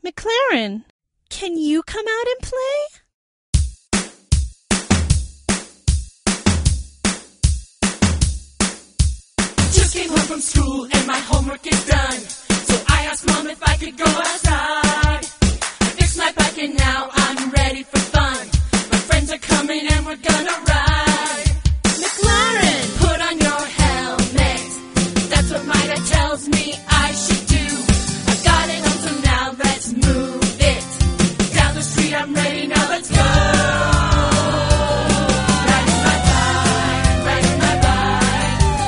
McLaren, can you come out and play? Just came home from school and my homework is done. So I asked Mom if I could go outside. I fixed my bike and now I'm ready for fun. My friends are coming and we're gonna ride.